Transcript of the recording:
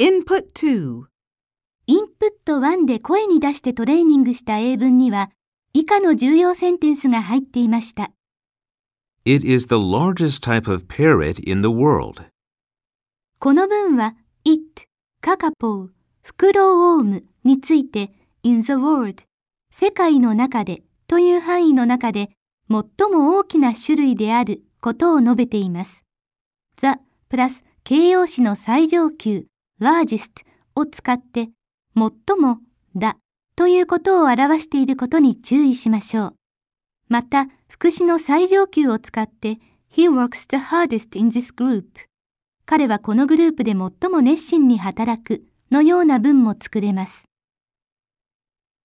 Input 2. インプット1で声に出してトレーニングした英文には、以下の重要センテンスが入っていました。 It is the largest type of parrot in the world. この文は it, カカポウ、フクロウオウムについて in the world, 世界の中でという範囲の中で最も大きな種類であることを述べています。the プラス形容詞の最上級 largest を使って最もだということを表していることに注意しましょう。また、副詞の最上級を使って He works the hardest in this group. 彼はこのグループで最も熱心に働くのような文も作れます。